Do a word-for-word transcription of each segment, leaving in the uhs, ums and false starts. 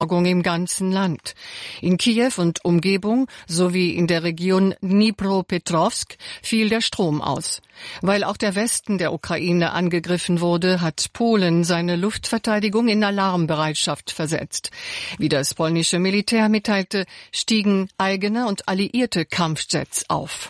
Versorgung im ganzen Land. In Kiew und Umgebung sowie in der Region Dnipropetrovsk fiel der Strom aus. Weil auch der Westen der Ukraine angegriffen wurde, hat Polen seine Luftverteidigung in Alarmbereitschaft versetzt. Wie das polnische Militär mitteilte, stiegen eigene und alliierte Kampfjets auf.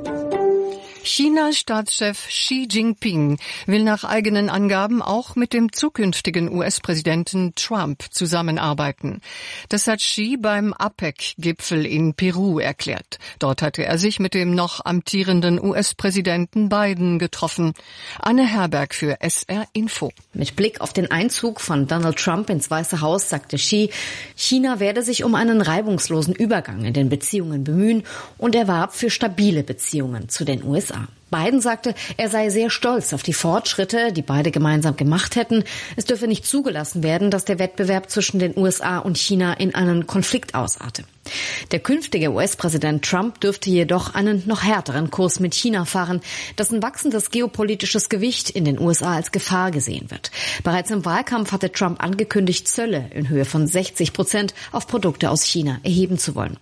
Chinas Staatschef Xi Jinping will nach eigenen Angaben auch mit dem zukünftigen U S-Präsidenten Trump zusammenarbeiten. Das hat Xi beim APEC-Gipfel in Peru erklärt. Dort hatte er sich mit dem noch amtierenden U S-Präsidenten Biden getroffen. Anne Herberg für S R Info. Mit Blick auf den Einzug von Donald Trump ins Weiße Haus sagte Xi, China werde sich um einen reibungslosen Übergang in den Beziehungen bemühen und er warb für stabile Beziehungen zu den U S A. Biden sagte, er sei sehr stolz auf die Fortschritte, die beide gemeinsam gemacht hätten. Es dürfe nicht zugelassen werden, dass der Wettbewerb zwischen den U S A und China in einen Konflikt ausarte. Der künftige U S-Präsident Trump dürfte jedoch einen noch härteren Kurs mit China fahren, dessen wachsendes geopolitisches Gewicht in den U S A als Gefahr gesehen wird. Bereits im Wahlkampf hatte Trump angekündigt, Zölle in Höhe von sechzig Prozent auf Produkte aus China erheben zu wollen.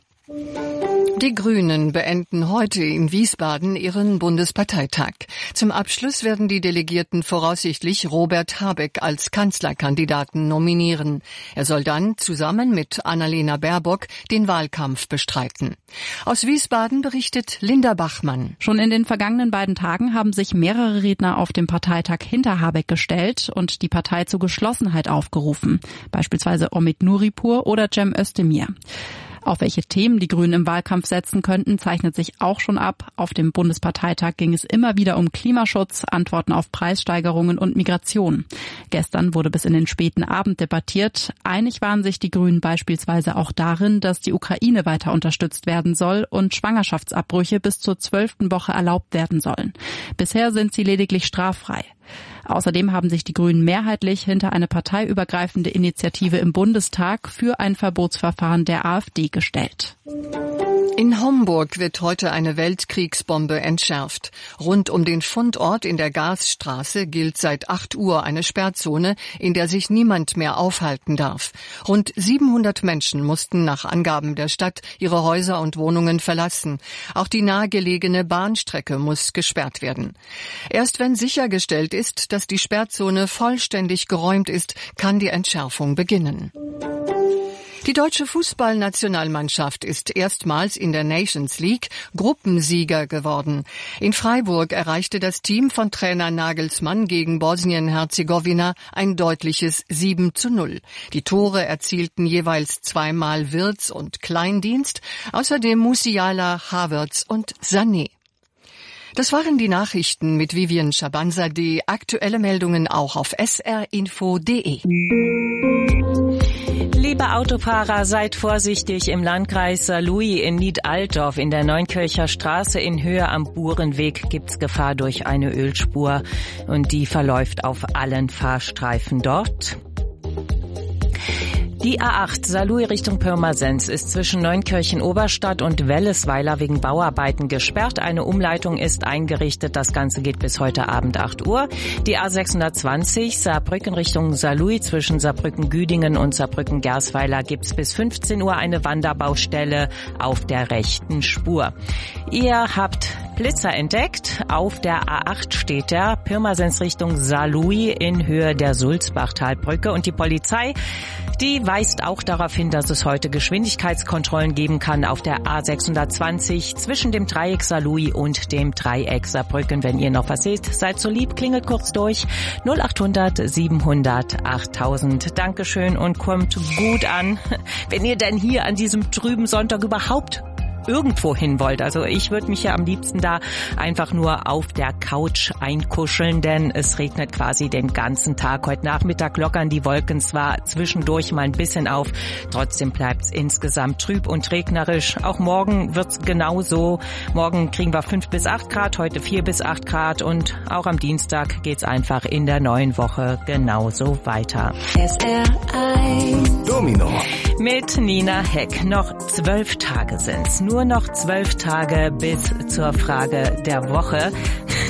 Die Grünen beenden heute in Wiesbaden ihren Bundesparteitag. Zum Abschluss werden die Delegierten voraussichtlich Robert Habeck als Kanzlerkandidaten nominieren. Er soll dann zusammen mit Annalena Baerbock den Wahlkampf bestreiten. Aus Wiesbaden berichtet Linda Bachmann. Schon in den vergangenen beiden Tagen haben sich mehrere Redner auf dem Parteitag hinter Habeck gestellt und die Partei zur Geschlossenheit aufgerufen. Beispielsweise Omid Nuripur oder Cem Özdemir. Auf welche Themen die Grünen im Wahlkampf setzen könnten, zeichnet sich auch schon ab. Auf dem Bundesparteitag ging es immer wieder um Klimaschutz, Antworten auf Preissteigerungen und Migration. Gestern wurde bis in den späten Abend debattiert. Einig waren sich die Grünen beispielsweise auch darin, dass die Ukraine weiter unterstützt werden soll und Schwangerschaftsabbrüche bis zur zwölften Woche erlaubt werden sollen. Bisher sind sie lediglich straffrei. Außerdem haben sich die Grünen mehrheitlich hinter eine parteiübergreifende Initiative im Bundestag für ein Verbotsverfahren der AfD gestellt. In Homburg wird heute eine Weltkriegsbombe entschärft. Rund um den Fundort in der Gasstraße gilt seit acht Uhr eine Sperrzone, in der sich niemand mehr aufhalten darf. Rund siebenhundert Menschen mussten nach Angaben der Stadt ihre Häuser und Wohnungen verlassen. Auch die nahegelegene Bahnstrecke muss gesperrt werden. Erst wenn sichergestellt ist, dass die Sperrzone vollständig geräumt ist, kann die Entschärfung beginnen. Die deutsche Fußballnationalmannschaft ist erstmals in der Nations League Gruppensieger geworden. In Freiburg erreichte das Team von Trainer Nagelsmann gegen Bosnien-Herzegowina ein deutliches sieben zu null. Die Tore erzielten jeweils zweimal Wirtz und Kleindienst, außerdem Musiala, Havertz und Sané. Das waren die Nachrichten mit Vivian Schabanzadeh. Aktuelle Meldungen auch auf s r info punkt d e. Liebe Autofahrer, seid vorsichtig im Landkreis Saarlouis in Nied-Altdorf in der Neunkircher Straße in Höhe am Burenweg gibt's Gefahr durch eine Ölspur und die verläuft auf allen Fahrstreifen dort. Die A acht Saarlouis Richtung Pirmasens ist zwischen Neunkirchen-Oberstadt und Wellesweiler wegen Bauarbeiten gesperrt. Eine Umleitung ist eingerichtet. Das Ganze geht bis heute Abend acht Uhr. Die A sechshundertzwanzig Saarbrücken Richtung Saarlouis zwischen Saarbrücken-Güdingen und Saarbrücken-Gersweiler gibt's bis fünfzehn Uhr eine Wanderbaustelle auf der rechten Spur. Ihr habt Blitzer entdeckt. Auf der A acht steht der Pirmasens Richtung Saarlouis in Höhe der Sulzbachtalbrücke und die Polizei, die weist auch darauf hin, dass es heute Geschwindigkeitskontrollen geben kann auf der A sechshundertzwanzig zwischen dem Dreieck Saarlouis und dem Dreieck Saarbrücken. Wenn ihr noch was seht, seid so lieb, klingelt kurz durch null achthundert siebenhundert achttausend. Dankeschön und kommt gut an, wenn ihr denn hier an diesem trüben Sonntag überhaupt irgendwo hin wollt. Also ich würde mich ja am liebsten da einfach nur auf der Couch einkuscheln, denn es regnet quasi den ganzen Tag. Heute Nachmittag lockern die Wolken zwar zwischendurch mal ein bisschen auf, trotzdem bleibt es insgesamt trüb und regnerisch. Auch morgen wird's genauso. Morgen kriegen wir fünf bis acht Grad, heute vier bis acht Grad und auch am Dienstag geht's einfach in der neuen Woche genauso weiter. S R eins Domino mit Nina Heck. Noch zwölf Tage sind's. Nur noch zwölf Tage bis zur Frage der Woche.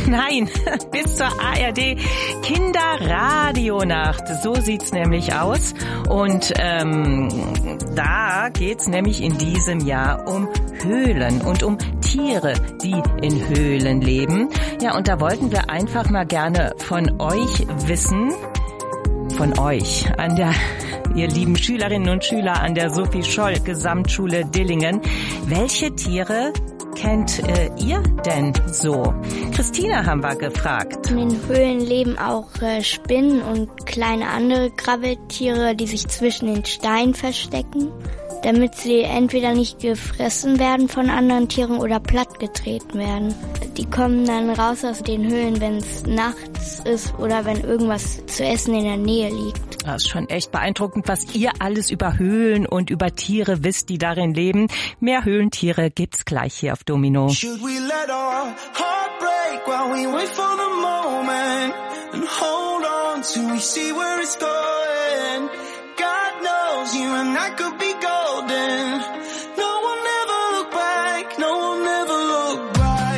Nein, bis zur A R D Kinderradionacht. So sieht's nämlich aus. Und ähm, da geht's nämlich in diesem Jahr um Höhlen und um Tiere, die in Höhlen leben. Ja, und da wollten wir einfach mal gerne von euch wissen, von euch, an der, ihr lieben Schülerinnen und Schüler an der Sophie Scholl Gesamtschule Dillingen, welche Tiere kennt äh, ihr denn so? Christina haben wir gefragt. In den Höhlen leben auch äh, Spinnen und kleine andere Krabbeltiere, die sich zwischen den Steinen verstecken, damit sie entweder nicht gefressen werden von anderen Tieren oder plattgetreten werden. Die kommen dann raus aus den Höhlen, wenn es nachts ist oder wenn irgendwas zu essen in der Nähe liegt. Das ist schon echt beeindruckend, was ihr alles über Höhlen und über Tiere wisst, die darin leben. Mehr Höhlentiere gibt's gleich hier auf Domino. Should we let our heart break while we wait for the moment and hold on till we see where it's going? God knows you and I could be golden. No one ever look back, no one ever look back.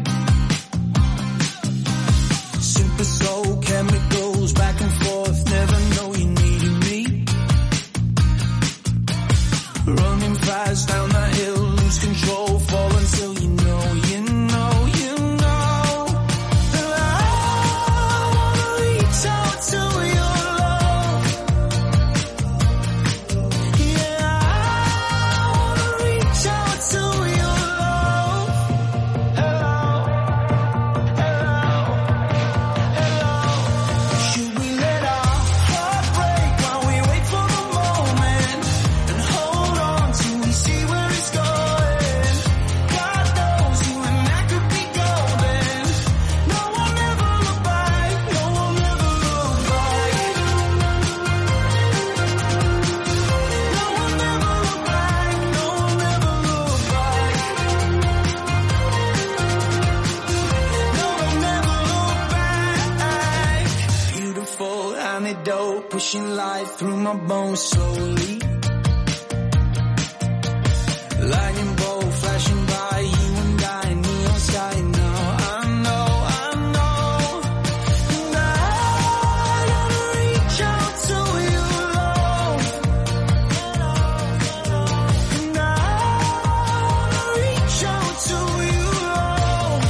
Super soul chemicals back and forth, never know you needed me. Running fast down the hill, lose control, fall until you know, you know, you know. And I wanna reach out to your love. Yeah, I wanna reach out to your love. Hello, hello, hello. Should we let our heart break while we wait for the moment and hold on till we see where it's going? God knows you and I could be golden. No one ever look back, no one ever look back. No one ever look back, no one ever look back. No one ever look back. Beautiful antidote, pushing life through my bones slowly. Lightning bolt flashing by, you and I, neon sky now. I know, I know. And I gotta reach out to your love. And I wanna reach out to your love.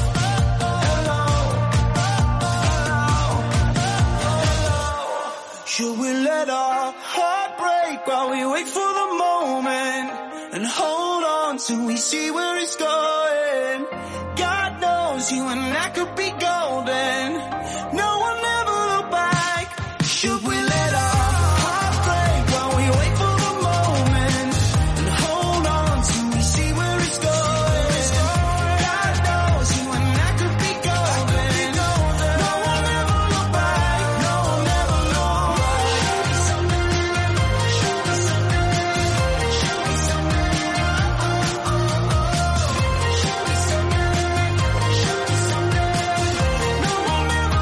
Hello, hello, hello. Should we let our heart break while we wait for the moment and hold on till we see where it's going? God knows you and I could be golden. No one ever look back. Should we let our heart break while we wait for the moment and hold on till we see where it's going? God knows you and I could be golden. No one ever look back. No one ever look back. Show me something. Show me something. Show me something. Show me something. Show me something. No one ever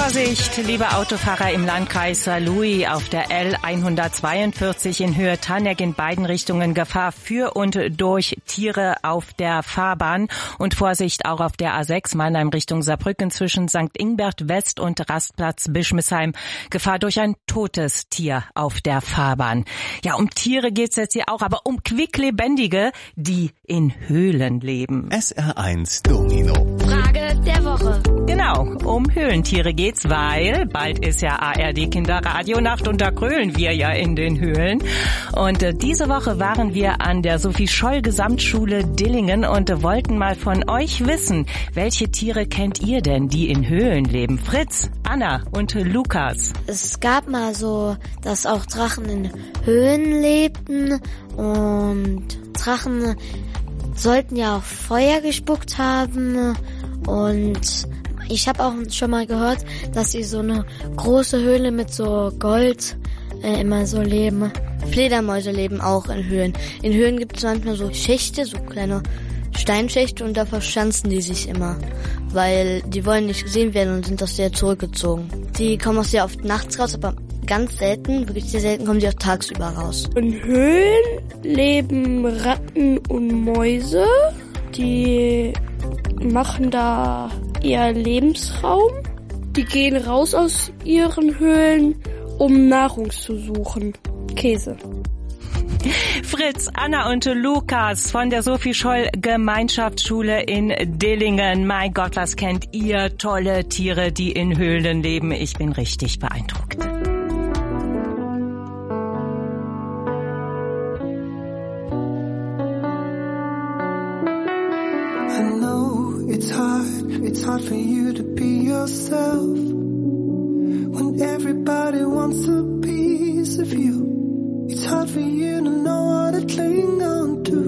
Vorsicht, liebe Autofahrer im Landkreis Saarlouis auf der L hundertzweiundvierzig in Höhe Tannegg in beiden Richtungen Gefahr für und durch Tiere auf der Fahrbahn und Vorsicht auch auf der A sechs Mannheim Richtung Saarbrücken zwischen Sankt Ingbert West und Rastplatz Bischmisheim. Gefahr durch ein totes Tier auf der Fahrbahn. Ja, um Tiere geht's jetzt hier auch, aber um quicklebendige, die in Höhlen leben. S R eins Domino. Frage der Woche. Genau, um Höhlentiere geht's, weil bald ist ja A R D Kinderradionacht und da grölen wir ja in den Höhlen. Und äh, diese Woche waren wir an der Sophie-Scholl-Gesamtschule Dillingen und äh, wollten mal von euch wissen, welche Tiere kennt ihr denn, die in Höhlen leben? Fritz, Anna und äh, Lukas. Es gab mal so, dass auch Drachen in Höhlen lebten und Drachen sollten ja auch Feuer gespuckt haben und ich habe auch schon mal gehört, dass sie so eine große Höhle mit so Gold äh, immer so leben. Fledermäuse leben auch in Höhlen. In Höhlen gibt es manchmal so Schächte, so kleine Steinschächte und da verschanzen die sich immer, weil die wollen nicht gesehen werden und sind aus der zurückgezogen. Die kommen auch sehr oft nachts raus, aber ganz selten, wirklich sehr selten, kommen die auch tagsüber raus. In Höhlen leben Ratten und Mäuse, die machen da ihr Lebensraum. Die gehen raus aus ihren Höhlen, um Nahrung zu suchen. Käse. Fritz, Anna und Lukas von der Sophie-Scholl-Gemeinschaftsschule in Dillingen. Mein Gott, was kennt ihr? Tolle Tiere, die in Höhlen leben. Ich bin richtig beeindruckt. It's hard, it's hard for you to be yourself when everybody wants a piece of you. It's hard for you to know what to cling on to.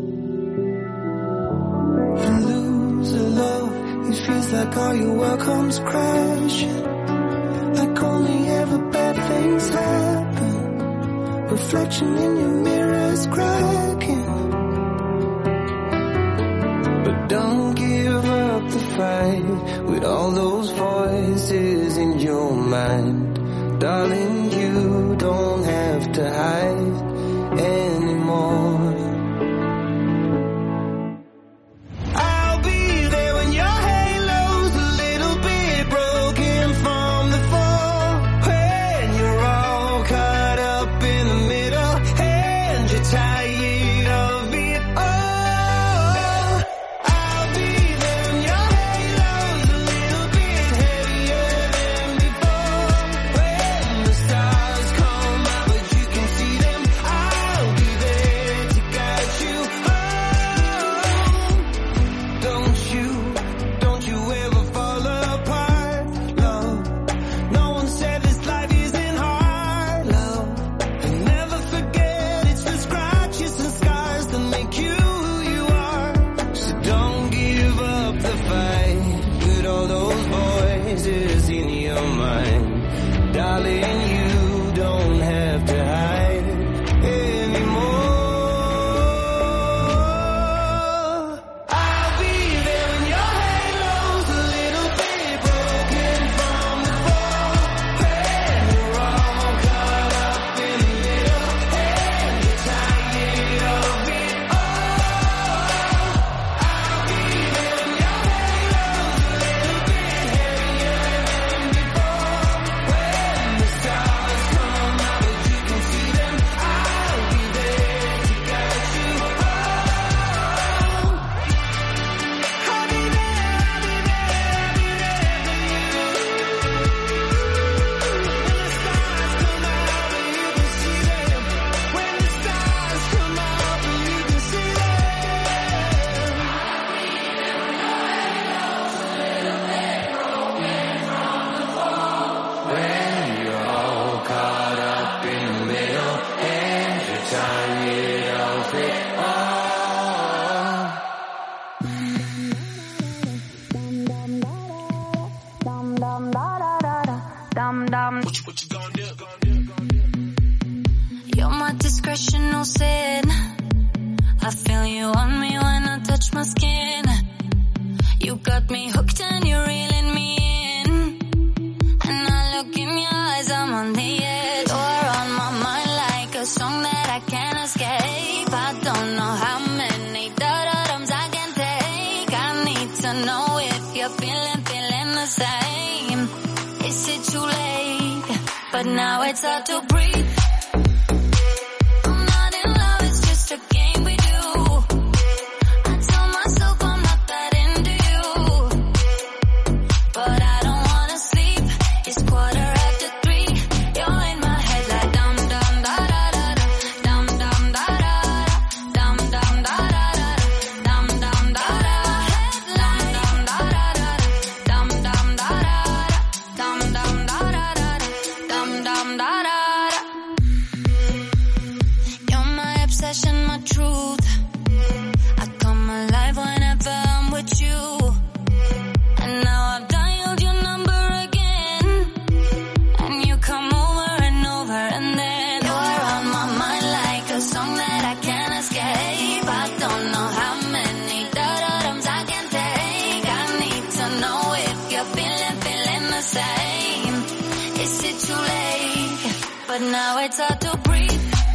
You lose a love, it feels like all your world comes crashing, like only ever bad things happen. Reflection in your mirror is cracking. But don't give up the fight with all those voices in your mind. Darling, you don't have to hide anymore. I'll be there when your halo's a little bit broken from the fall, when you're all caught up in the middle and you're tired of it all. You're my discretional sin. I feel you on me when I touch my skin. You got me hooked and you're reeling me in. to know if you're feeling, feeling the same. Is it too late? But now it's hard to breathe. I'm not in love, it's just a game we do. I tell myself I'm not that into you, but I don't wanna sleep. It's quarter after three. You're in my head like dum dum da da da da, dum dum da da da, dum dum da da da, dum dum da da, dum dum da da da, dum dum da da, dum dum da da da, dum dum da da. You're my obsession, my truth. I come alive whenever I'm with you. And now I've dialed your number again, and you come over and over, and then you're on my mind like a song that I can't escape. I don't know how many da-da-dums I can take. I need to know if you're feeling, feeling the same. Is it too late? But now it's hard to breathe.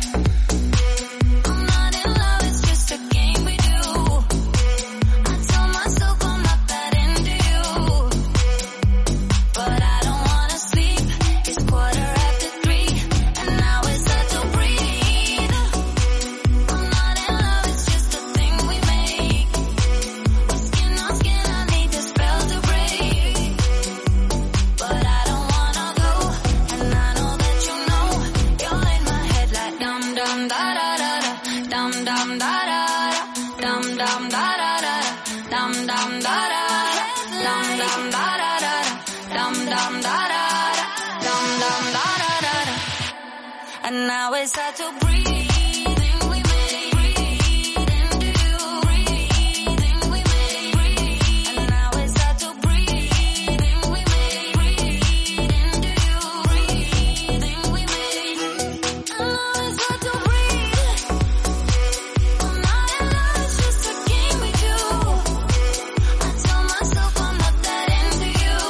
I'm not in love, it's just a game we do. I tell myself I'm not that into you, but I don't wanna sleep. It's quarter after three, and now it's hard to breathe. I'm not in love, it's just a thing we make. We're skin on skin, I need the spell to break, but I don't wanna go, and I know that you know. You're in my head like dum dum da da da da, dum dum da da da, dum dum da da da, dum dum da da, dum dum da da da, dum dum da da, dum dum da da da. And now it's hard to breathe. We make breathe into you. Breathing we make breathe. And now it's hard to breathe. We make breathe into you. Breathing we make. And now it's hard to breathe. I'm not in love, it's just a game we do. I tell myself I'm not that into you,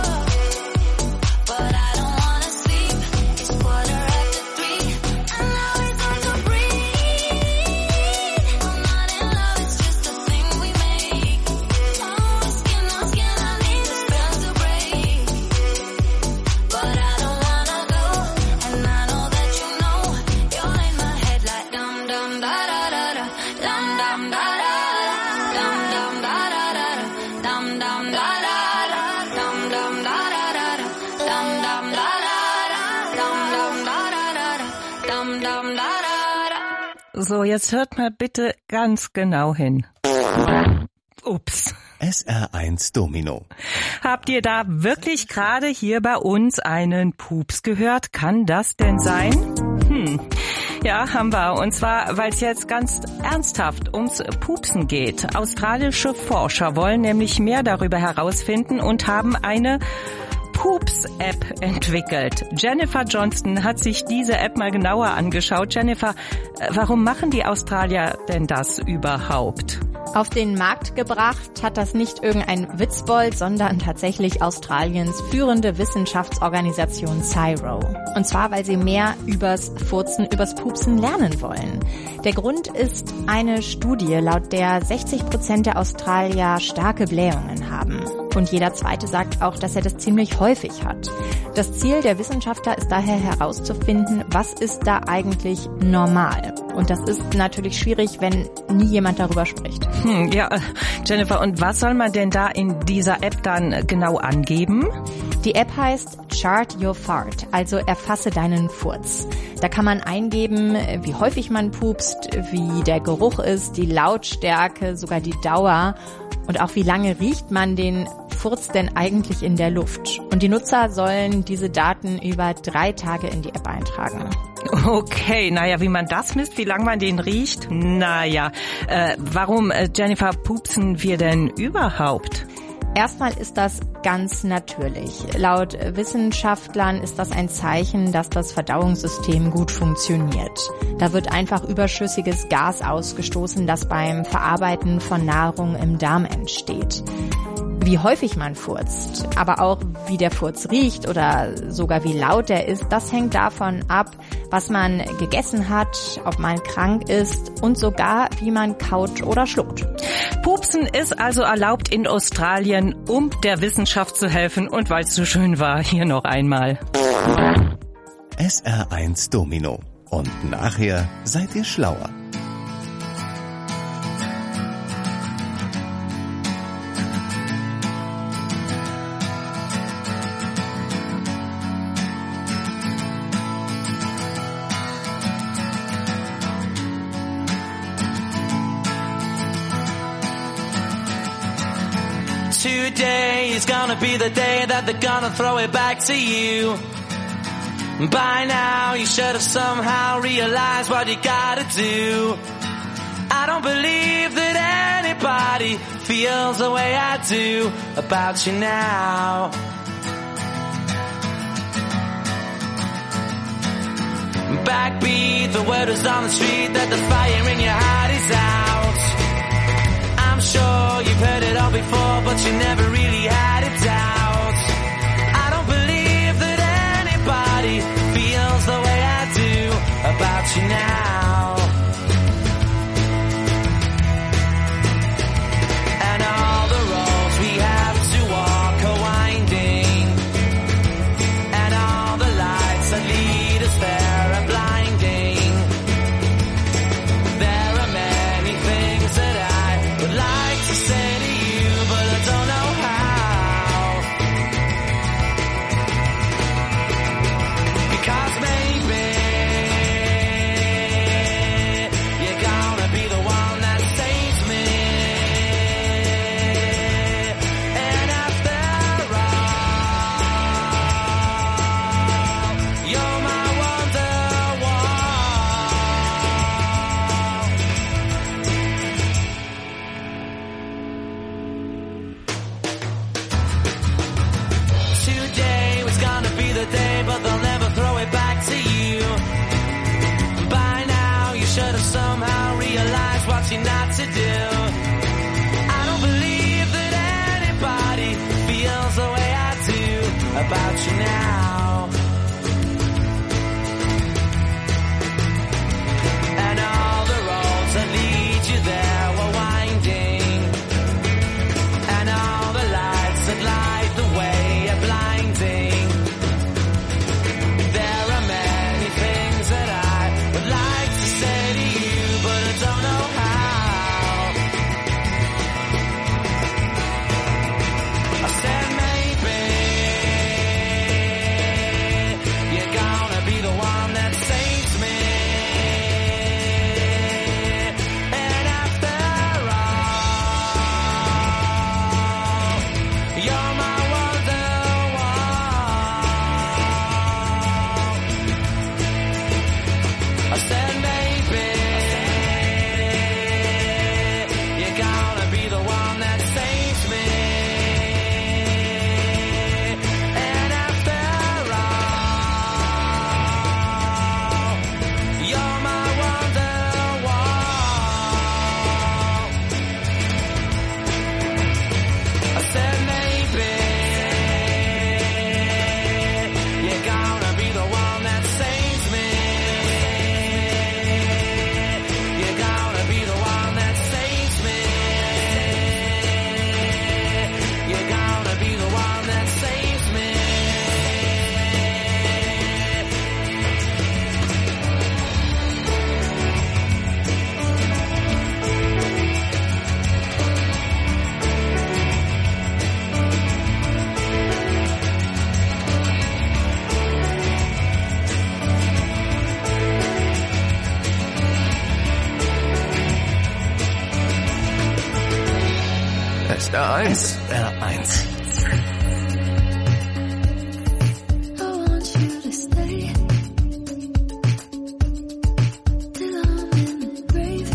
but I don't wanna sleep. It's quarter after three, and now it's hard to breathe. I'm not in love, it's just a thing we make. Oh, skin on skin, I need the spell to break, but I don't wanna go, and I know that you know. You're in my head like dum dum da da da da, dum dum da da da, dum dum da da da da, dum dum da da da, dum dum da da da da, dum dum da da da, dum dum da da da da, dum dum da da da. So, jetzt hört mal bitte ganz genau hin. Ups. S R eins Domino. Habt ihr da wirklich gerade hier bei uns einen Pups gehört? Kann das denn sein? Hm. Ja, haben wir. Und zwar, weil es jetzt ganz ernsthaft ums Pupsen geht. Australische Forscher wollen nämlich mehr darüber herausfinden und haben eine Pups-App entwickelt. Jennifer Johnston hat sich diese App mal genauer angeschaut. Jennifer, warum machen die Australier denn das überhaupt? Auf den Markt gebracht hat das nicht irgendein Witzbold, sondern tatsächlich Australiens führende Wissenschaftsorganisation CSIRO. Und zwar, weil sie mehr übers Furzen, übers Pupsen lernen wollen. Der Grund ist eine Studie, laut der sechzig Prozent der Australier starke Blähungen haben. Und jeder Zweite sagt auch, dass er das ziemlich häufig hat. Das Ziel der Wissenschaftler ist daher herauszufinden, was ist da eigentlich normal. Und das ist natürlich schwierig, wenn nie jemand darüber spricht. Hm, ja, Jennifer, und was soll man denn da in dieser App dann genau angeben? Die App heißt Chart Your Fart, also erfasse deinen Furz. Da kann man eingeben, wie häufig man pupst, wie der Geruch ist, die Lautstärke, sogar die Dauer und auch wie lange riecht man den Furz denn eigentlich in der Luft. Und die Nutzer sollen diese Daten über drei Tage in die App eintragen. Okay, naja, wie man das misst, wie lange man den riecht? Naja, äh, warum, äh, Jennifer, pupsen wir denn überhaupt? Erstmal ist das ganz natürlich. Laut Wissenschaftlern ist das ein Zeichen, dass das Verdauungssystem gut funktioniert. Da wird einfach überschüssiges Gas ausgestoßen, das beim Verarbeiten von Nahrung im Darm entsteht. Wie häufig man furzt, aber auch wie der Furz riecht oder sogar wie laut er ist, das hängt davon ab, was man gegessen hat, ob man krank ist und sogar, wie man kaut oder schluckt. Pupsen ist also erlaubt in Australien, um der Wissenschaft zu helfen und weil es so schön war, hier noch einmal. S R eins Domino. Und nachher seid ihr schlauer. Today is gonna be the day that they're gonna throw it back to you. By now you should have somehow realized what you gotta do. I don't believe that anybody feels the way I do about you now. Backbeat, the word is on the street that the fire in your heart is out. I'm sure you've heard it all before, but you never really had it out. I don't believe that anybody feels the way I do about you now. And all the roads we have to walk are winding, and all the lights that lead us there are blinding. There are many things that I would like to say to you, but I don't know how. Because maybe you're gonna be the one that saves me. And after all, you're my Wonderwall. Today was gonna be the day, but they'll never throw it back to you. By now you should have somehow realized what you're not to do. I don't believe that anybody feels the way I do about you now. And all the roads that lead you there were winding, and all the lights that light the way are blinding. There are many things that I would like to say to you, but I don't know how. I said maybe you're gonna be the one that saves me. And after all, you're my Wonderwall. I said maybe you're gonna be the one that saves me. And after all, you're my Wonderwall. I said maybe you're gonna be the one that saves me. You're gonna be the one that saves me. You're gonna be the one that saves me. S R eins. S R eins. I want you to stay till I'm in the grave,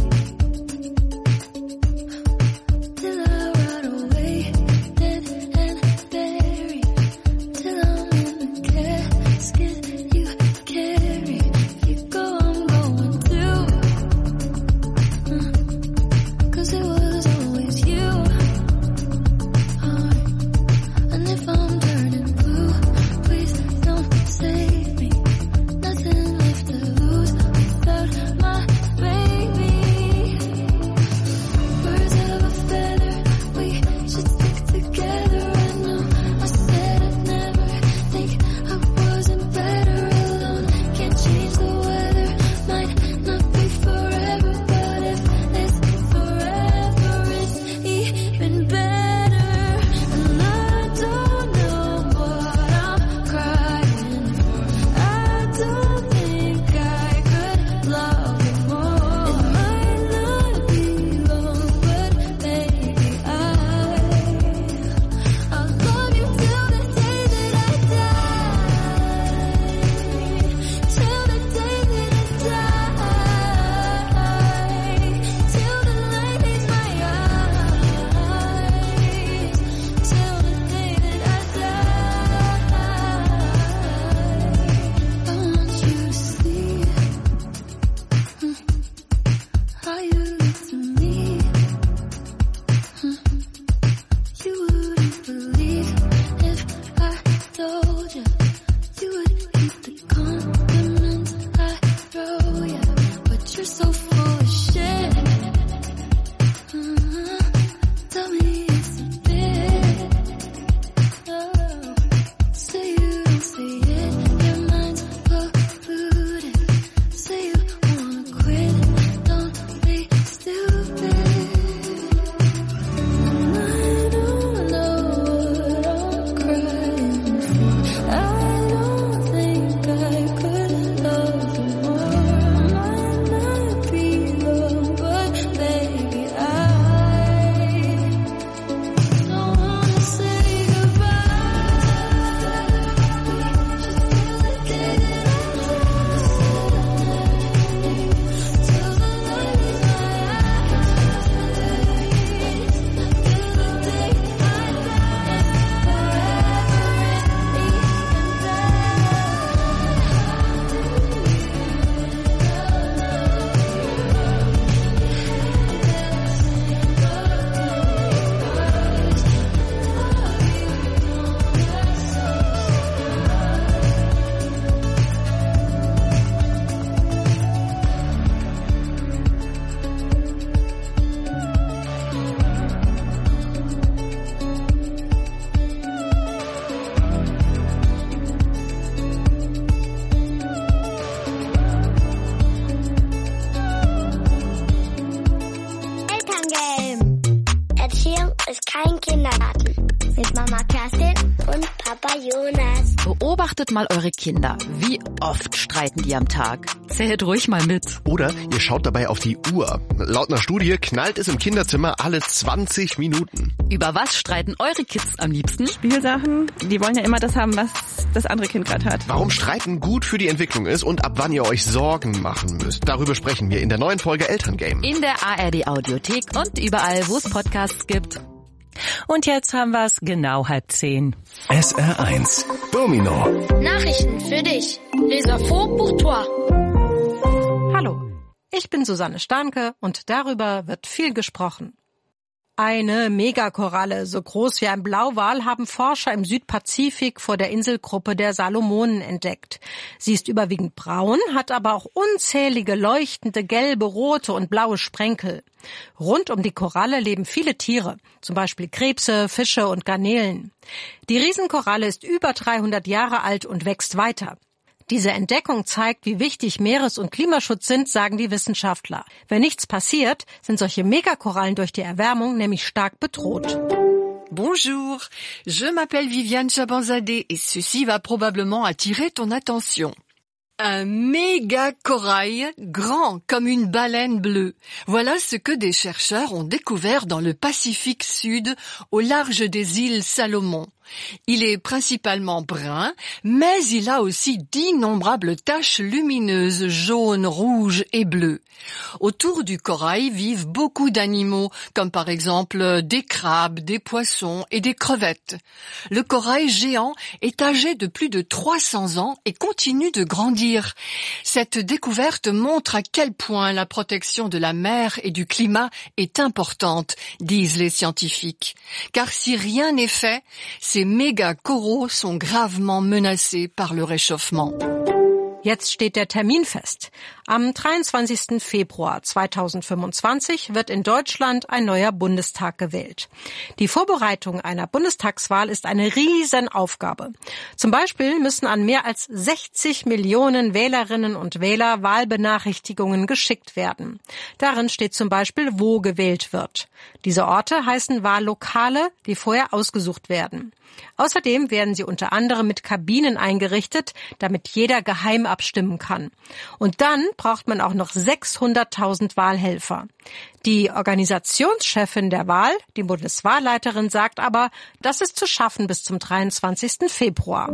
till I rot away, dead and buried, till I'm in the casket you carry. If you go, I'm going too, uh, 'cause it was always you. I Kindergarten. Mit Mama Kerstin und Papa Jonas. Beobachtet mal eure Kinder. Wie oft streiten die am Tag? Zählt ruhig mal mit. Oder ihr schaut dabei auf die Uhr. Laut einer Studie knallt es im Kinderzimmer alle zwanzig Minuten. Über was streiten eure Kids am liebsten? Spielsachen. Die wollen ja immer das haben, was das andere Kind gerade hat. Warum Streiten gut für die Entwicklung ist und ab wann ihr euch Sorgen machen müsst, darüber sprechen wir in der neuen Folge Elterngame. In der A R D Audiothek und überall, wo es Podcasts gibt. Und jetzt haben wir es genau halb zehn. S R eins Domino. Nachrichten für dich. Les infos pour toi. Hallo, ich bin Susanne Starnke und darüber wird viel gesprochen. Eine Megakoralle, so groß wie ein Blauwal, haben Forscher im Südpazifik vor der Inselgruppe der Salomonen entdeckt. Sie ist überwiegend braun, hat aber auch unzählige leuchtende gelbe, rote und blaue Sprenkel. Rund um die Koralle leben viele Tiere, zum Beispiel Krebse, Fische und Garnelen. Die Riesenkoralle ist über dreihundert Jahre alt und wächst weiter. Diese Entdeckung zeigt, wie wichtig Meeres- und Klimaschutz sind, sagen die Wissenschaftler. Wenn nichts passiert, sind solche Megakorallen durch die Erwärmung nämlich stark bedroht. Bonjour, je m'appelle Viviane Chabanzadeh et ceci va probablement attirer ton attention. Un méga corail grand comme une baleine bleue. Voilà ce que des chercheurs ont découvert dans le Pacifique Sud, au large des îles Salomon. Il est principalement brun, mais il a aussi d'innombrables taches lumineuses, jaunes, rouges et bleues. Autour du corail vivent beaucoup d'animaux, comme par exemple des crabes, des poissons et des crevettes. Le corail géant est âgé de plus de trois cents ans et continue de grandir. Cette découverte montre à quel point la protection de la mer et du climat est importante, disent les scientifiques. Car si rien n'est fait, ces Megakoraux sont gravement menacés par le réchauffement. Jetzt steht der Termin fest. Am dreiundzwanzigsten Februar zweitausendfünfundzwanzig wird in Deutschland ein neuer Bundestag gewählt. Die Vorbereitung einer Bundestagswahl ist eine Riesenaufgabe. Zum Beispiel müssen an mehr als sechzig Millionen Wählerinnen und Wähler Wahlbenachrichtigungen geschickt werden. Darin steht zum Beispiel, wo gewählt wird. Diese Orte heißen Wahllokale, die vorher ausgesucht werden. Außerdem werden sie unter anderem mit Kabinen eingerichtet, damit jeder geheim abstimmen kann. Und dann braucht man auch noch sechshunderttausend Wahlhelfer. Die Organisationschefin der Wahl, die Bundeswahlleiterin, sagt aber, das ist zu schaffen bis zum dreiundzwanzigsten Februar.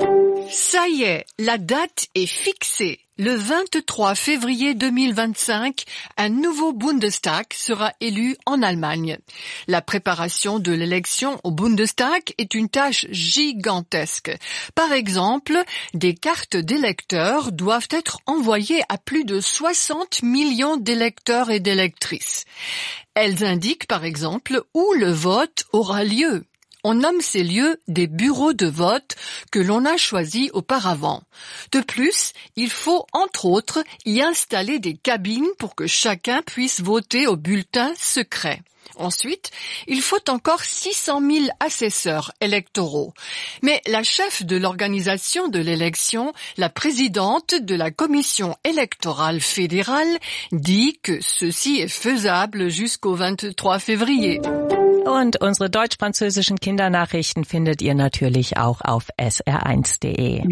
Ça y est, la date est fixée. Le vingt-trois février deux mille vingt-cinq, un nouveau Bundestag sera élu en Allemagne. La préparation de l'élection au Bundestag est une tâche gigantesque. Par exemple, des cartes d'électeurs doivent être envoyées à plus de soixante millions d'électeurs et d'électrices. Elles indiquent par exemple où le vote aura lieu. On nomme ces lieux des bureaux de vote que l'on a choisis auparavant. De plus, il faut entre autres y installer des cabines pour que chacun puisse voter au bulletin secret. Ensuite, il faut encore six cent mille assesseurs électoraux. Mais la chef de l'organisation de l'élection, la présidente de la commission électorale fédérale, dit que ceci est faisable jusqu'au vingt-trois février. Und unsere deutsch-französischen Kindernachrichten findet ihr natürlich auch auf S R eins Punkt de.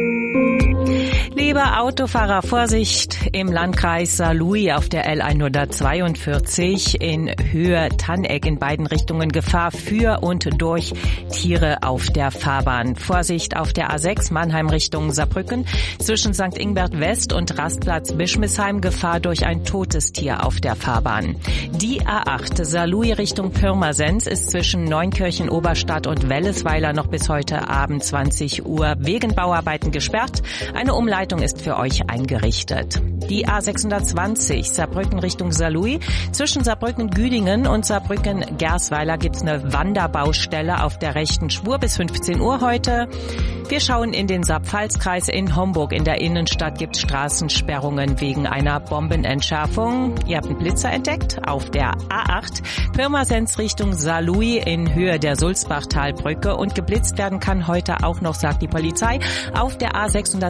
Liebe Autofahrer, Vorsicht im Landkreis Saarlouis auf der L hundertzweiundvierzig in Höhe Tanneck in beiden Richtungen Gefahr für und durch Tiere auf der Fahrbahn. Vorsicht auf der A sechs Mannheim Richtung Saarbrücken zwischen Sankt Ingbert West und Rastplatz Bischmisheim Gefahr durch ein totes Tier auf der Fahrbahn. Die A acht Saarlouis Richtung Pirmasens ist zwischen Neunkirchen Oberstadt und Wellesweiler noch bis heute Abend zwanzig Uhr wegen Bauarbeiten gesperrt. Eine Umleitung ist für euch eingerichtet. Die A sechshundertzwanzig Saarbrücken Richtung Saarlouis. Zwischen Saarbrücken-Güdingen und Saarbrücken-Gersweiler gibt's eine Wanderbaustelle auf der rechten Spur bis fünfzehn Uhr heute. Wir schauen in den Saar-Pfalz-Kreis. In Homburg in der Innenstadt gibt's Straßensperrungen wegen einer Bombenentschärfung. Ihr habt einen Blitzer entdeckt auf der A acht Pirmasens Richtung Saarlouis in Höhe der Sulzbachtalbrücke und geblitzt werden kann heute auch noch, sagt die Polizei, auf der A sechshundertzwanzig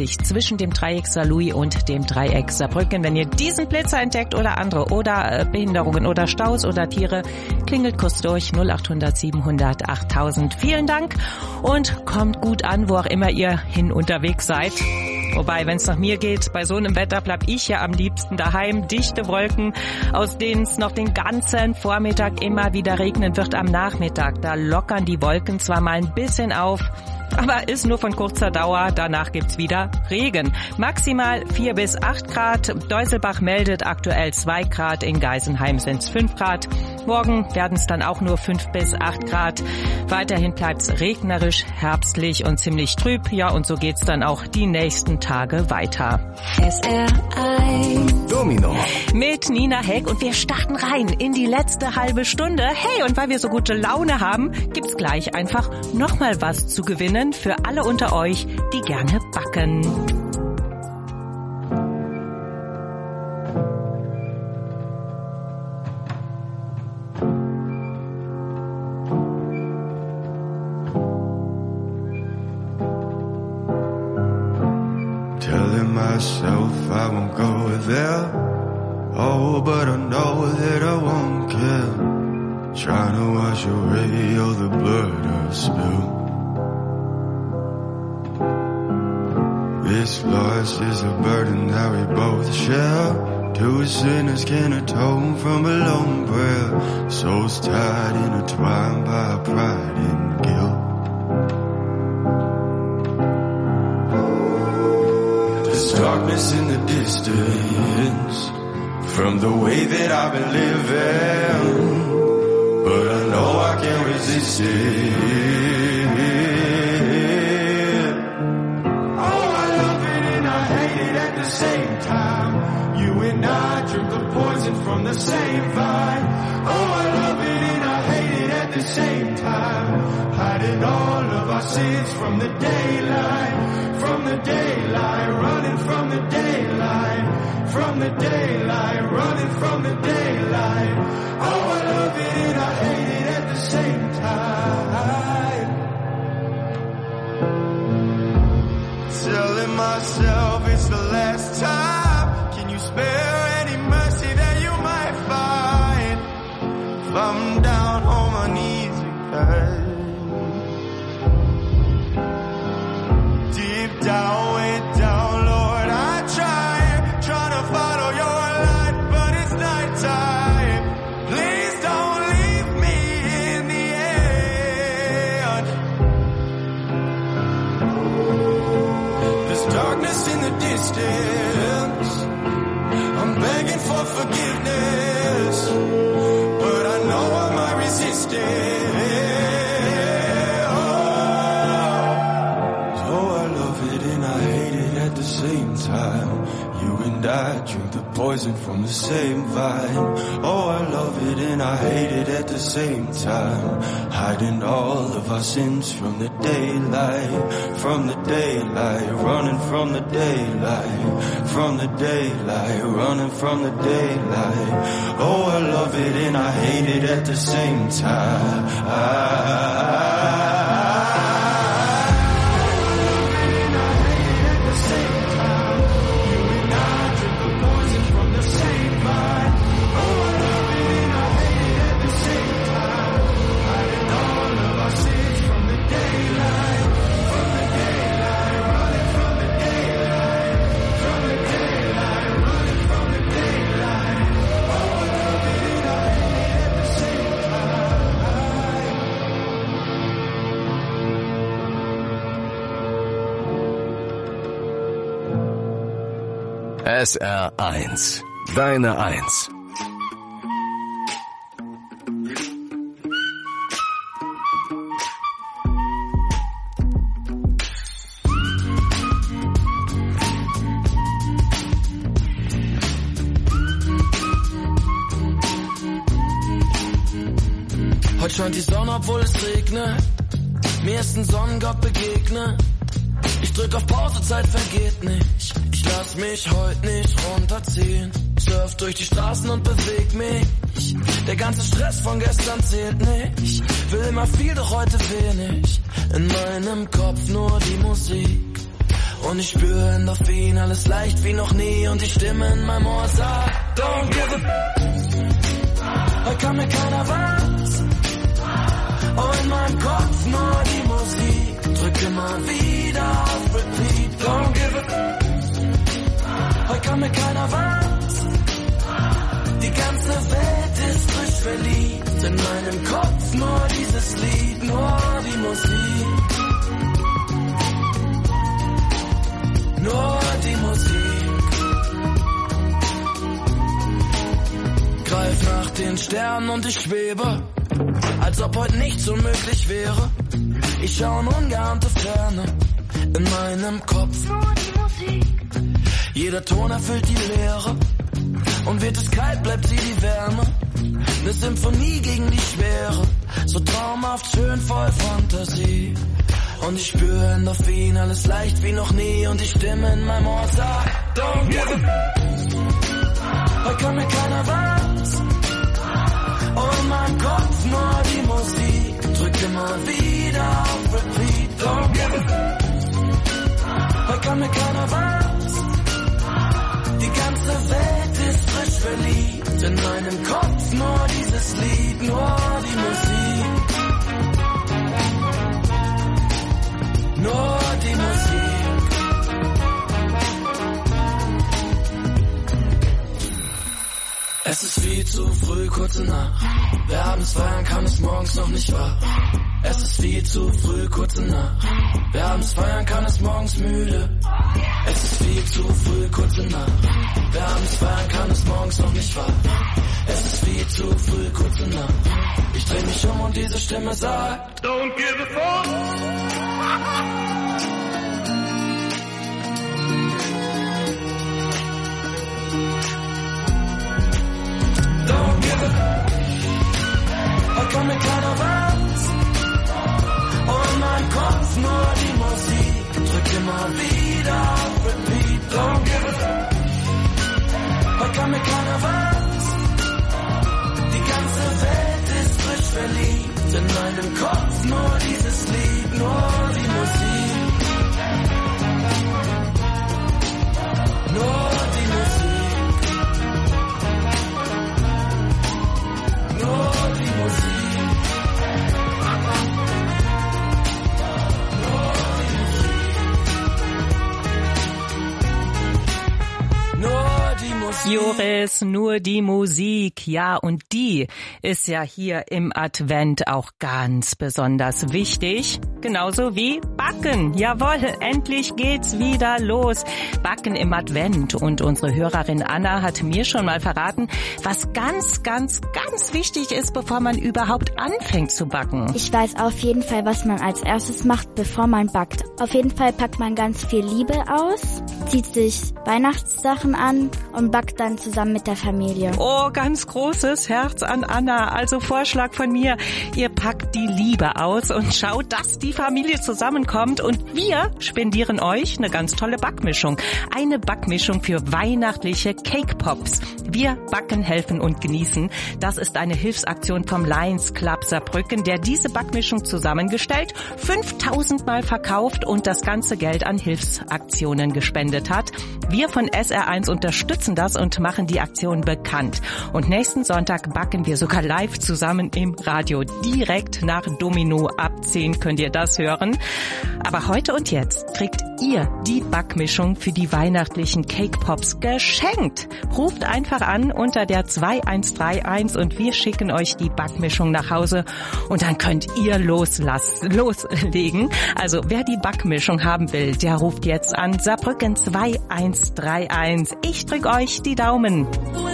dreißig zwischen dem Dreieck Saarlouis und dem Dreieck Saarbrücken. Wenn ihr diesen Blitzer entdeckt oder andere oder Behinderungen oder Staus oder Tiere, klingelt kurz durch null acht hundert siebenhundert achttausend. Vielen Dank und kommt gut an, wo auch immer ihr hin unterwegs seid. Wobei, wenn es nach mir geht, bei so einem Wetter bleib ich ja am liebsten daheim. Dichte Wolken, aus denen es noch den ganzen Vormittag immer wieder regnen wird am Nachmittag. Da lockern die Wolken zwar mal ein bisschen auf, aber ist nur von kurzer Dauer. Danach gibt's wieder Regen. Maximal vier bis acht Grad. Deuselbach meldet aktuell zwei Grad. In Geisenheim sind's fünf Grad. Morgen werden's dann auch nur fünf bis acht Grad. Weiterhin bleibt's regnerisch, herbstlich und ziemlich trüb. Ja, und so geht's dann auch die nächsten Tage weiter. S R eins Domino mit Nina Heck und wir starten rein in die letzte halbe Stunde. Hey, und weil wir so gute Laune haben, gibt's gleich einfach nochmal was zu gewinnen für alle unter euch, die gerne backen. Telling myself I won't go there. Oh, but I know that I won't care. Trying to wash away all the blood I spilled. This loss is a burden that we both share. Two sinners can atone from a lone prayer. Souls tied, intertwined by pride and guilt. There's darkness in the distance from the way that I've been living, but I know I can't resist it. Same time, you and I drink the poison from the same vine. Oh, I love it and I hate it at the same time. Hiding all of our sins from the daylight, from the daylight, running from the daylight, from the daylight, running from the daylight. Oh, I love it and I hate it at the same time. Telling myself it's the last time. Can you spare any mercy that you might find? If I'm down on my knees again, deep down, way down, Lord, I try, trying to follow your light, but it's nighttime. Please don't leave me in the end. There's darkness in the distance. I'm begging for forgiveness, but I know I might resist it. Oh, oh, I love it and I hate it at the same time. You and I drink the poison from the same vine. Oh, I love it and I hate it at the same time. Hiding all of our sins from the daylight, from the daylight, running from the daylight, from the daylight, running from the daylight. Oh, I love it and I hate it at the same time. I S R eins. Deine Eins. Heute scheint die Sonne, obwohl es regnet. Mir ist ein Sonnengott begegnet. Ich drück auf Pause, Zeit vergeht nicht. Ich lass mich heute nicht runterziehen. Surf durch die Straßen und beweg mich. Der ganze Stress von gestern zählt nicht. Will immer viel, doch heute wenig. In meinem Kopf nur die Musik. Und ich spüre Endorphin, alles leicht wie noch nie. Und die Stimme in meinem Ohr sagt, don't give a... Heute kann mir keiner was. Oh, in meinem Kopf nur die Musik. Drück immer wieder auf Repeat. Don't give a... Heute kann mir keiner was. Die ganze Welt ist frisch verliebt. In meinem Kopf nur dieses Lied, nur die Musik. Nur die Musik. Greif nach den Sternen und ich schwebe, als ob heute nichts unmöglich wäre. Ich schau in ungeahnte Ferne in meinem Kopf. Jeder Ton erfüllt die Leere. Und wird es kalt, bleibt sie die Wärme. Eine Symphonie gegen die Schwere. So traumhaft schön, voll Fantasie. Und ich spüre Endorphin, alles leicht wie noch nie. Und die Stimme in meinem Ohr sagt, don't give a... Heute kann mir keiner was. Oh, in meinem Kopf nur die Musik. Drück immer wieder auf Repeat. Don't give a... Heute kann mir keiner was. Die ganze Welt ist frisch verliebt. In meinem Kopf nur dieses Lied, nur die Musik. Nur die Musik. Es ist viel zu früh, kurze Nacht. Wer abends feiern kann, ist morgens noch nicht wach. Es ist viel zu früh, kurze Nacht. Wer abends feiern kann, ist morgens müde. Es ist viel zu früh, kurze Nacht. Wer abends feiern kann, ist morgens noch nicht wach. Es ist viel zu früh, kurze Nacht. Ich dreh mich um und diese Stimme sagt, don't give a fuck. Don't give a... Heute kann mir keiner was. Oh, in meinem Kopf nur die Musik. Drück immer wieder auf Repeat. Don't give a... Heute kann mir keiner was. Die ganze Welt ist frisch verliebt. In meinem Kopf nur dieses Lied, nur die Musik. Nur die Musik. Nur die Musik. Joris, nur die Musik. Ja, und die ist ja hier im Advent auch ganz besonders wichtig. Genauso wie Backen. Jawohl, endlich geht's wieder los. Backen im Advent. Und unsere Hörerin Anna hat mir schon mal verraten, was ganz, ganz, ganz wichtig ist, bevor man überhaupt anfängt zu backen. Ich weiß auf jeden Fall, was man als erstes macht, bevor man backt. Auf jeden Fall packt man ganz viel Liebe aus, zieht sich Weihnachtssachen an und backt dann zusammen mit der Familie. Oh, ganz großes Herz an Anna. Also Vorschlag von mir, ihr packt die Liebe aus und schaut, dass die Familie zusammenkommt. Und wir spendieren euch eine ganz tolle Backmischung. Eine Backmischung für weihnachtliche Cake Pops. Wir backen, helfen und genießen. Das ist eine Hilfsaktion vom Lions Club Saarbrücken, der diese Backmischung zusammengestellt, fünftausend Mal verkauft und das ganze Geld an Hilfsaktionen gespendet hat. Wir von S R eins unterstützen das und machen die Aktion bekannt. Und nächsten Sonntag backen wir sogar live zusammen im Radio. Direkt nach Domino ab zehn könnt ihr das hören. Aber heute und jetzt kriegt ihr die Backmischung für die weihnachtlichen Cake Pops geschenkt. Ruft einfach an unter der zwei eins drei eins und wir schicken euch die Backmischung nach Hause und dann könnt ihr loslassen, loslegen. Also wer die Backmischung haben will, der ruft jetzt an Saarbrücken zwei eins drei eins. Ich drück euch die Daumen.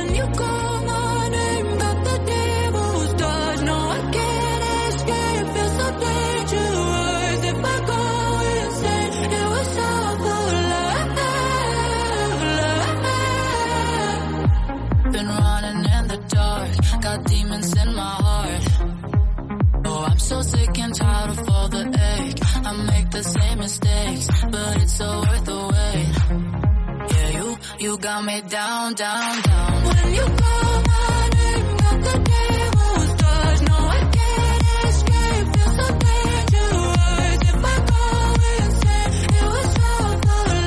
Been running in the dark, got demons in my heart. Oh, I'm so sick and tired of all the ache. I make the same mistakes, but it's so worth the wait. Yeah, you, you got me down, down, down. When you call my name, got the devil's touch. No, I can't escape, feel so dangerous. If I go insane, it was all for love.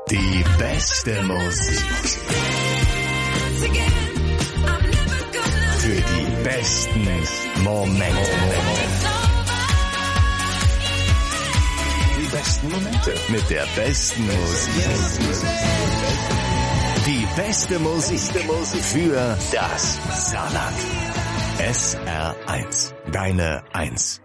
Die beste Musik. Für die besten Momente. Die besten Momente. Mit der besten Musik. Die beste Musik für das Saarland. S R eins. Deine Eins.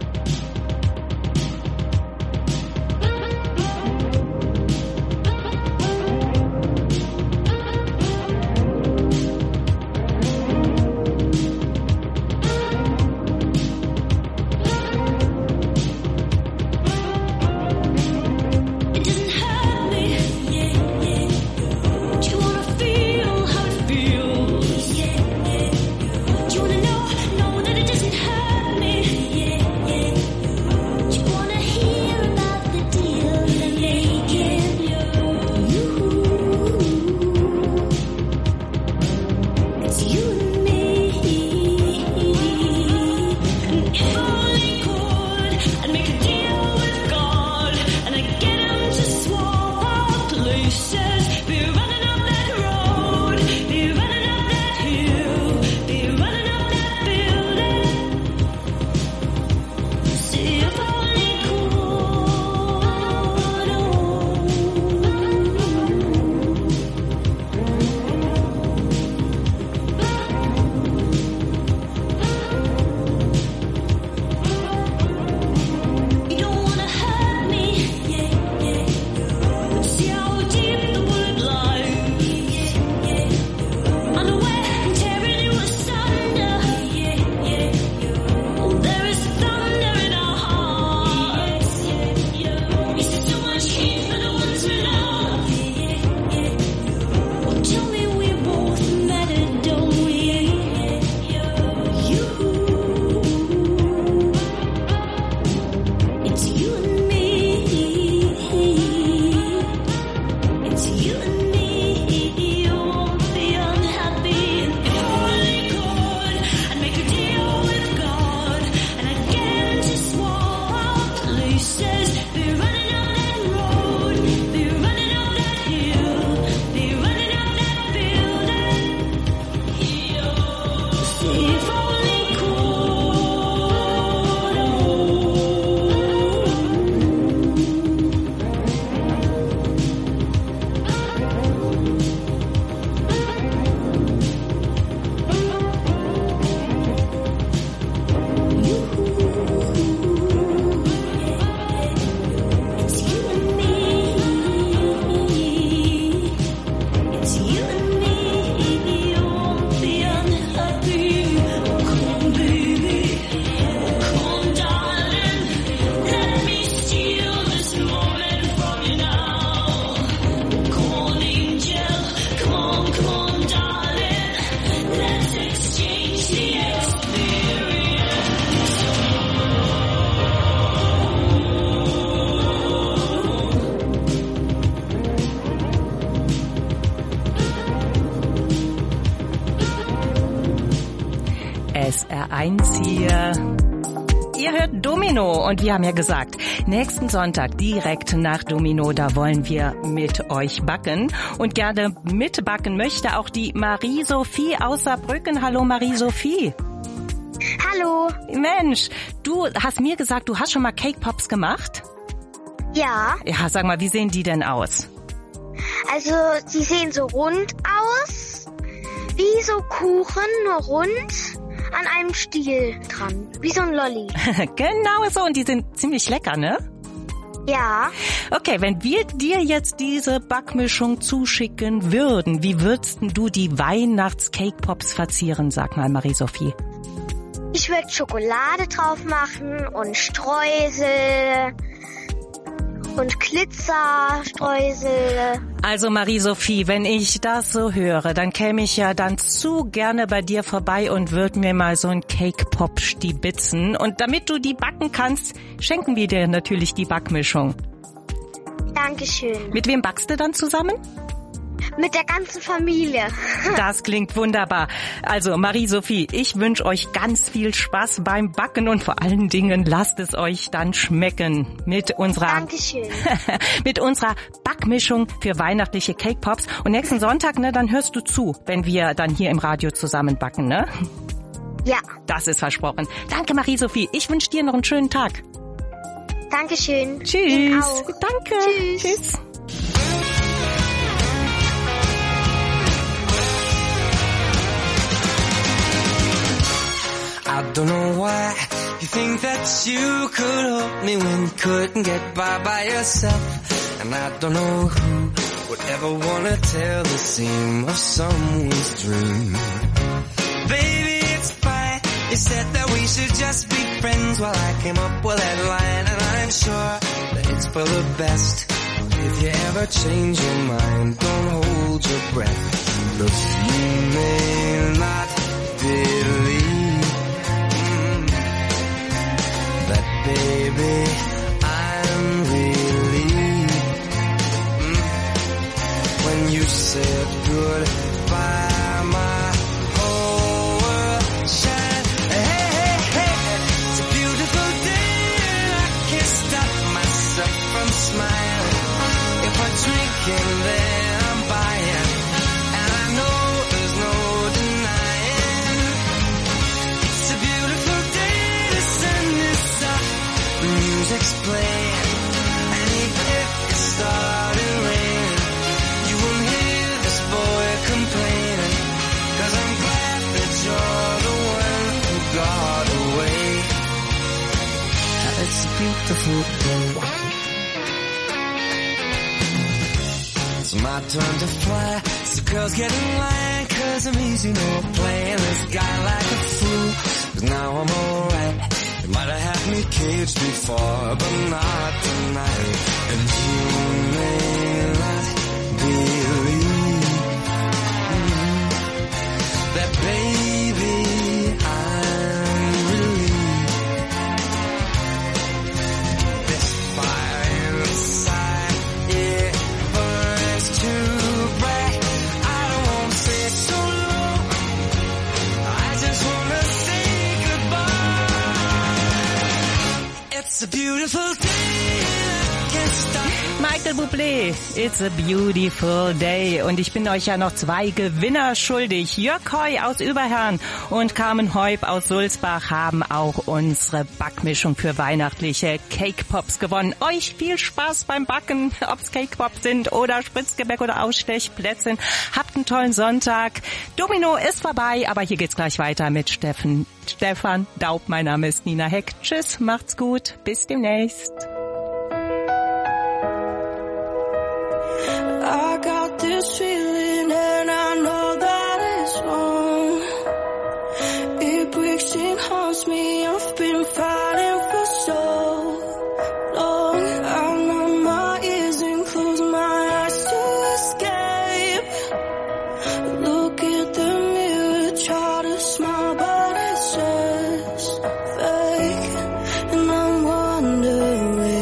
S R eins hier. Ihr hört Domino und wir haben ja gesagt, nächsten Sonntag direkt nach Domino, da wollen wir mit euch backen. Und gerne mitbacken möchte auch die Marie-Sophie aus Saarbrücken. Hallo Marie-Sophie. Hallo. Mensch, du hast mir gesagt, du hast schon mal Cake Pops gemacht? Ja. Ja, sag mal, wie sehen die denn aus? Also, die sehen so rund aus, wie so Kuchen, nur rund, an einem Stiel dran, wie so ein Lolli. Genau so, und die sind ziemlich lecker, ne? Ja. Okay, wenn wir dir jetzt diese Backmischung zuschicken würden, wie würdest du die Weihnachts-Cake-Pops verzieren, sag mal, Marie-Sophie? Ich würde Schokolade drauf machen und Streusel und Glitzerstreusel. Also Marie-Sophie, wenn ich das so höre, dann käme ich ja dann zu gerne bei dir vorbei und würde mir mal so ein Cake-Pop stibitzen. Und damit du die backen kannst, schenken wir dir natürlich die Backmischung. Dankeschön. Mit wem backst du dann zusammen? Mit der ganzen Familie. Das klingt wunderbar. Also Marie-Sophie, ich wünsche euch ganz viel Spaß beim Backen und vor allen Dingen lasst es euch dann schmecken mit unserer Dankeschön. mit unserer Backmischung für weihnachtliche Cake Pops. Und nächsten Sonntag, ne, dann hörst du zu, wenn wir dann hier im Radio zusammen backen, ne? Ja. Das ist versprochen. Danke Marie-Sophie. Ich wünsche dir noch einen schönen Tag. Dankeschön. Tschüss. Ihnen auch. Danke. Tschüss. Tschüss. I don't know why you think that you could help me when you couldn't get by by yourself. And I don't know who would ever want to tell the seam of someone's dream. Baby, it's fine. You said that we should just be friends. Well, I came up with that line, and I'm sure that it's for the best. If you ever change your mind, don't hold your breath. Look, you may not believe mm, that, baby, I'm relieved mm, when you said goodbye. My whole world shined. Hey, hey, hey, it's a beautiful day, and I can't stop myself from smiling. If I drink and then I'm buying, and I know there's no denying. It's a beautiful day, the sun is up, the music's playing, and even if it started raining, you won't hear this boy complaining, 'cause I'm glad that you're the one who got away. It's a beautiful day. It's my turn to fly, so girls get in line, 'cause I'm easy, no playing this guy like a fool. 'Cause now I'm alright. You might have had me caged before, but not tonight. And you may not believe mm, that, baby, I'm relieved. This fire inside, it burns too bright. I don't want to say it so long. I just want to say goodbye. It's a beautiful day, I can't stop. Michael Bublé, it's a beautiful day. Und ich bin euch ja noch zwei Gewinner schuldig. Jörg Heu aus Überherrn und Carmen Heub aus Sulzbach haben auch unsere Backmischung für weihnachtliche Cake Pops gewonnen. Euch viel Spaß beim Backen, ob's Cake Pops sind oder Spritzgebäck oder Ausstechplätzchen. Habt einen tollen Sonntag. Domino ist vorbei, aber hier geht's gleich weiter mit Steffen, Stefan Daub. Mein Name ist Nina Heck. Tschüss, macht's gut, bis demnächst. I got this feeling and I know that it's wrong. It breaks and haunts me. I've been fighting for so long. I numb my ears and close my eyes to escape. Look at the mirror, try to smile, but it's just fake. And I'm wondering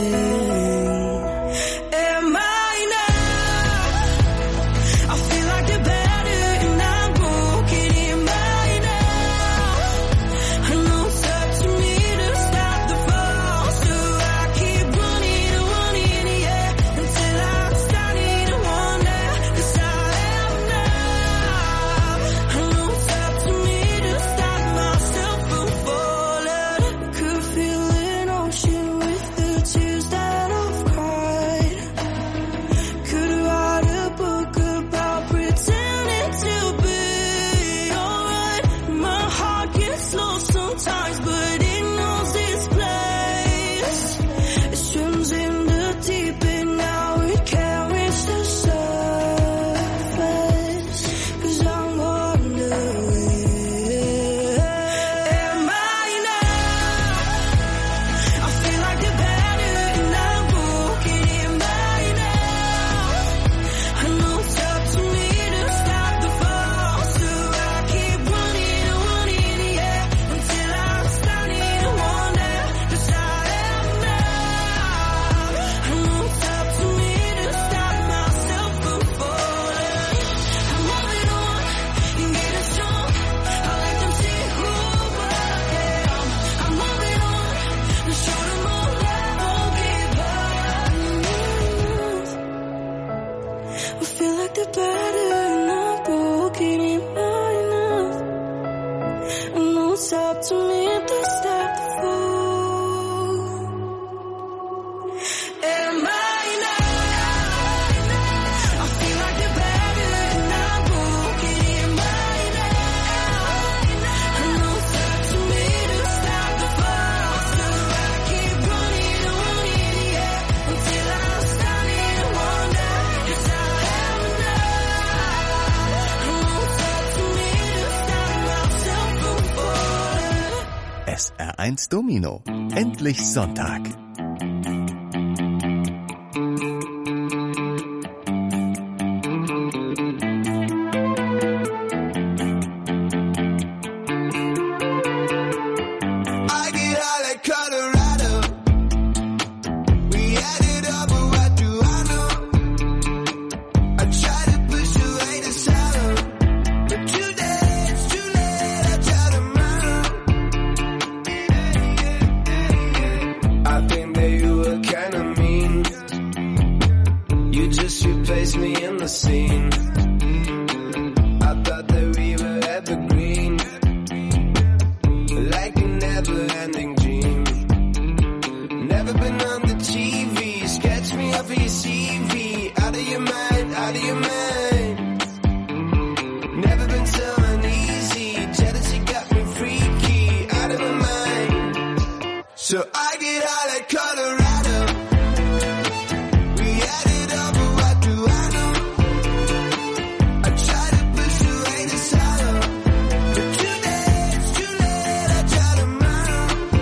I feel like the pattern I'm broken in mine now. And no, it's up to me to stop the fall. Am I now? I feel like the pattern I'm broken in mine now. And no, it's up to me to stop the fall. So I keep running on in the air until I'm standing in wonder. 'Cause I am enough. And no, it's up to me to stop myself from falling. S R eins Domino. Endlich Sonntag. I get high like Colorado. We had it all, but what do I know? I try to push away the sorrow, but today it's too late. I try tomorrow. I think that you were kinda mean. You just replaced me in the scene. I thought that we were evergreen, like a never-ending dream. Never been on the T V. Sketch me up for your C V. Out of your mind, out of your mind. Never been so uneasy. Jealousy got me freaky. Out of my mind. So I get high like Colorado. We had it all, but what do I know? I try to push away the sorrow, but today it's too late. I try tomorrow.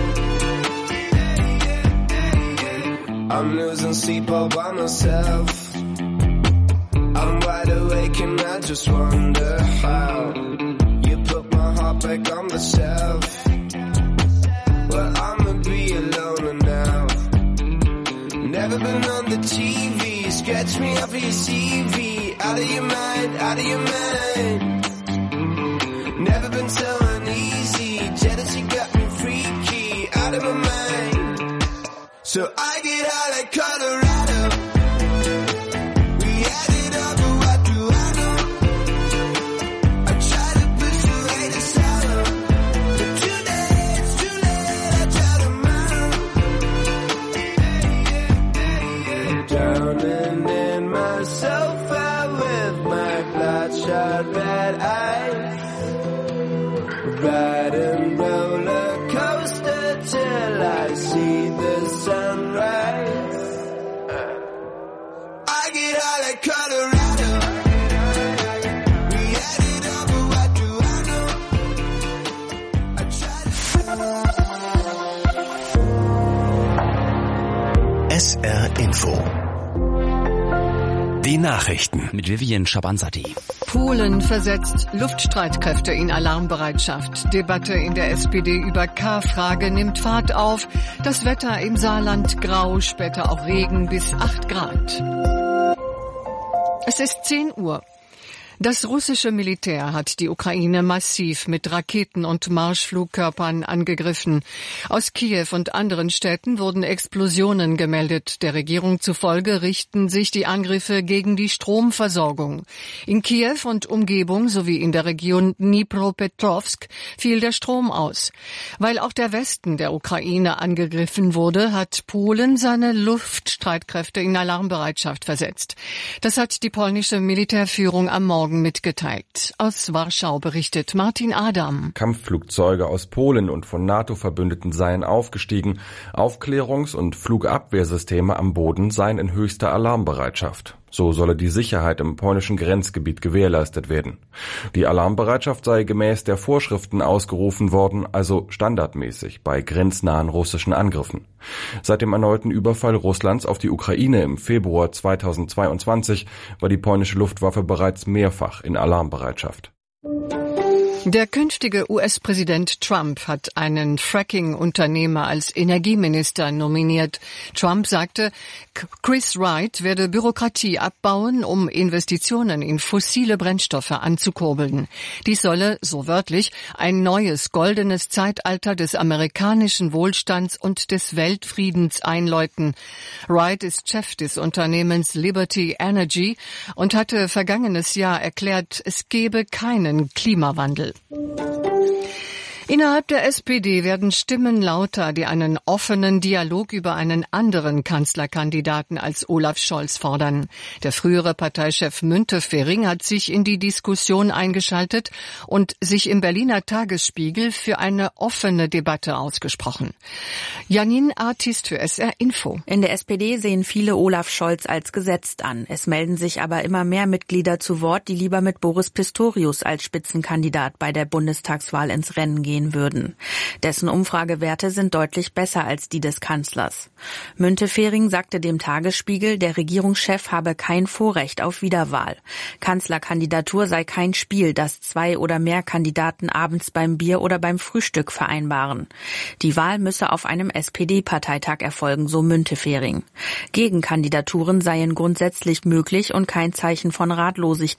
I'm losing sleep all by myself. I'm wide awake and I just wonder how you put my heart back on the shelf. Well, I'ma be alone now. Never been on the T V. Sketch me up for your C V. Out of your mind, out of your mind. Never been so uneasy. Jealousy got me freaky. Out of my mind. So I get high like Colorado. We had it all, but what do I know? I try to push away the sorrow, but today it's too late. I try tomorrow. Drowning in my sofa with my bloodshot red eyes, riding roller coaster till I see the sunrise. I get high like Colorado. We had it all, but what do I know? I try to... S R Info. Die Nachrichten. Mit Vivian Schabanzati. Polen versetzt Luftstreitkräfte in Alarmbereitschaft. Debatte in der S P D über K-Frage nimmt Fahrt auf. Das Wetter im Saarland grau, später auch Regen bis acht Grad. Es ist zehn Uhr. Das russische Militär hat die Ukraine massiv mit Raketen und Marschflugkörpern angegriffen. Aus Kiew und anderen Städten wurden Explosionen gemeldet. Der Regierung zufolge richten sich die Angriffe gegen die Stromversorgung. In Kiew und Umgebung sowie in der Region Dnipropetrovsk fiel der Strom aus. Weil auch der Westen der Ukraine angegriffen wurde, hat Polen seine Luftstreitkräfte in Alarmbereitschaft versetzt. Das hat die polnische Militärführung am Morgen mitgeteilt. Aus Warschau berichtet Martin Adam. Kampfflugzeuge aus Polen und von NATO-Verbündeten seien aufgestiegen. Aufklärungs- und Flugabwehrsysteme am Boden seien in höchster Alarmbereitschaft. So solle die Sicherheit im polnischen Grenzgebiet gewährleistet werden. Die Alarmbereitschaft sei gemäß der Vorschriften ausgerufen worden, also standardmäßig bei grenznahen russischen Angriffen. Seit dem erneuten Überfall Russlands auf die Ukraine im Februar zweitausendzweiundzwanzig war die polnische Luftwaffe bereits mehrfach in Alarmbereitschaft. Der künftige U S-Präsident Trump hat einen Fracking-Unternehmer als Energieminister nominiert. Trump sagte, Chris Wright werde Bürokratie abbauen, um Investitionen in fossile Brennstoffe anzukurbeln. Dies solle, so wörtlich, ein neues goldenes Zeitalter des amerikanischen Wohlstands und des Weltfriedens einläuten. Wright ist Chef des Unternehmens Liberty Energy und hatte vergangenes Jahr erklärt, es gebe keinen Klimawandel. Innerhalb der S P D werden Stimmen lauter, die einen offenen Dialog über einen anderen Kanzlerkandidaten als Olaf Scholz fordern. Der frühere Parteichef Müntefering hat sich in die Diskussion eingeschaltet und sich im Berliner Tagesspiegel für eine offene Debatte ausgesprochen. Janine Artist für S R Info. In der S P D sehen viele Olaf Scholz als gesetzt an. Es melden sich aber immer mehr Mitglieder zu Wort, die lieber mit Boris Pistorius als Spitzenkandidat bei der Bundestagswahl ins Rennen gehen würden. Dessen Umfragewerte sind deutlich besser als die des Kanzlers. Müntefering sagte dem Tagesspiegel, der Regierungschef habe kein Vorrecht auf Wiederwahl. Kanzlerkandidatur sei kein Spiel, das zwei oder mehr Kandidaten abends beim Bier oder beim Frühstück vereinbaren. Die Wahl müsse auf einem S P D-Parteitag erfolgen, so Müntefering. Gegenkandidaturen seien grundsätzlich möglich und kein Zeichen von Ratlosigkeit